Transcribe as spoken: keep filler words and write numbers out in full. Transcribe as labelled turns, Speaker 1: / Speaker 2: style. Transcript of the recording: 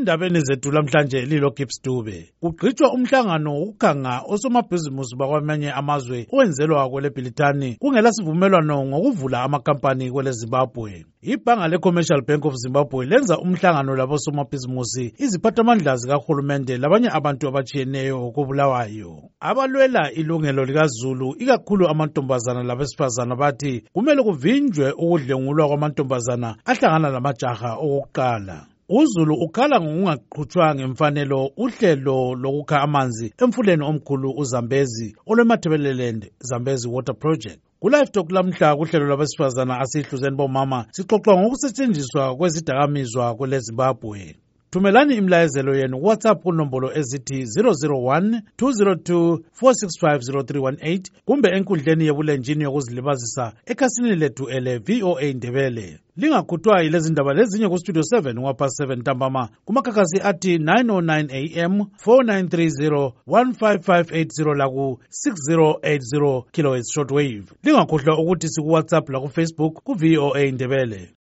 Speaker 1: Endabeni zethu lamhlanje lilo Gibbs Dube. Kugqitshwa umhlangano wokukhanga osomabhizimusi bakwamanye amazwe owenzelwa kwele Bhilitani kungela sivumelwano ngokuvula amakampani kwele Zimbabwe. Ibhanga le-Commercial Bank of Zimbabwe lenza umhlangano labo somabhizimusi iziphathamandla zikahulumende labanye abantu abatshiyeneyo kobulawayo. Abalwela ilungelo likaZulu ikakhulu amantombazana labesifazana bathi kumele kuvinjwe ukudlengulwa kwamantombazana ahlangana lamajaha okuqala. uZulu ukhala ngokungaqhutshwa ngemfanelo uhlelo lokukha amanzi emfuleni omkhulu uZambezi olweMatabeleland Zambezi Water Project. Ku-Live Talk lamhla kuhlelo lwabesifazana asihluzeni bomama sixoxa ngokusetshenziswa kwezidakamizwa kwele Zimbabwe. Thumelani imlayezelo yenu WhatsApp kunombolo ezithi zero zero one two zero two four six five zero three one eight kumbe enkundleni yebulenjini yokuzilibazisa ekhasini lethu ele V O A Ndebele. Lingakhuthwa yilezi ndaba lezinye ku Studio seven wapha seven ntambama kumakhakhasi athi nine oh nine A M four nine three zero one five five eight zero laku six zero eight zero kilohertz shortwave. Lingakhohlwa ukuthi siku WhatsApp la ku Facebook ku V O A Ndebele.